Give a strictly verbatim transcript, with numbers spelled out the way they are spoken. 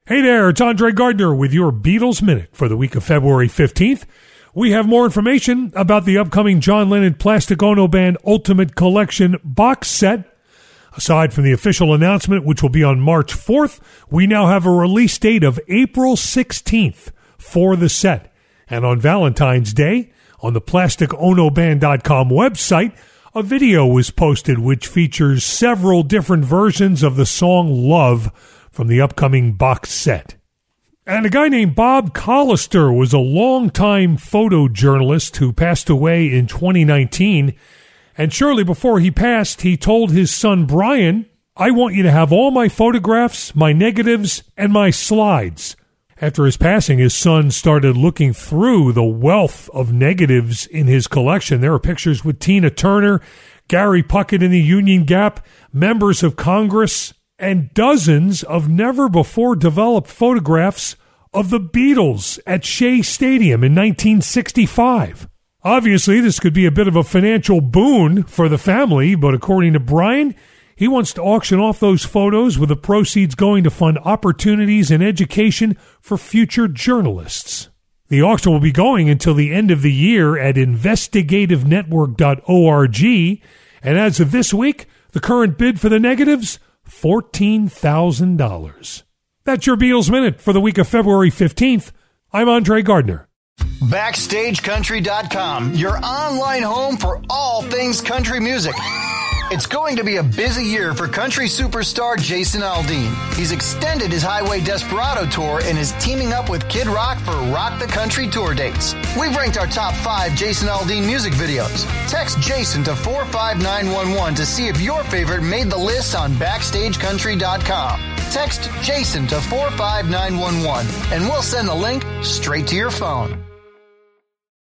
Hey there, it's Andre Gardner with your Beatles Minute for the week of February fifteenth. We have more information about the upcoming John Lennon Plastic Ono Band Ultimate Collection box set. Aside from the official announcement, which will be on March fourth, we now have a release date of April sixteenth for the set. And on Valentine's Day, on the plastic ono band dot com website, a video was posted which features several different versions of the song Love from the upcoming box set. And a guy named Bob Collister was a longtime photojournalist who passed away in twenty nineteen. And shortly before he passed, he told his son Brian, "I want you to have all my photographs, my negatives, and my slides." After his passing, his son started looking through the wealth of negatives in his collection. There are pictures with Tina Turner, Gary Puckett in the Union Gap, members of Congress, and dozens of never-before-developed photographs of the Beatles at Shea Stadium in nineteen sixty-five. Obviously, this could be a bit of a financial boon for the family, but according to Brian, he wants to auction off those photos with the proceeds going to fund opportunities and education for future journalists. The auction will be going until the end of the year at investigative network dot org, and as of this week, the current bid for the negatives, fourteen thousand dollars. That's your Beatles Minute for the week of February fifteenth. I'm Andre Gardner. Backstage Country dot com, your online home for all things country music. It's going to be a busy year for country superstar Jason Aldean. He's extended his Highway Desperado tour and is teaming up with Kid Rock for Rock the Country tour dates. We've ranked our top five Jason Aldean music videos. Text Jason to four five nine one one to see if your favorite made the list on Backstage Country dot com. Text Jason to four five nine one one and we'll send the link straight to your phone.